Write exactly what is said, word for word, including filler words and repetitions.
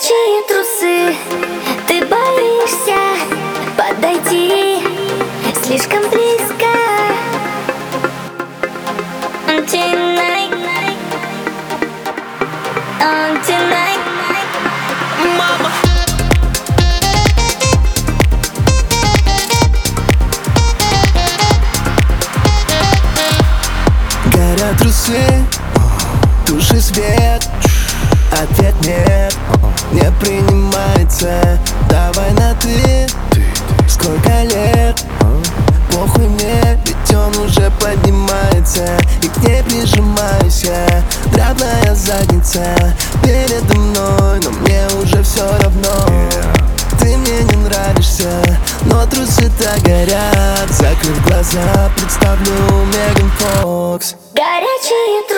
Горячие трусы, ты боишься подойти слишком близко. Tonight, on tonight, Мама. Горят трусы, туши свет, ответ нет, не принимается. Давай на ты, сколько лет, похуй мне, ведь он уже поднимается. И к ней прижимайся, дряблая задница передо мной, но мне уже все равно. Ты мне не нравишься, но трусы-то горят. Закрыв глаза, представлю Меган Фокс. горячие трусы.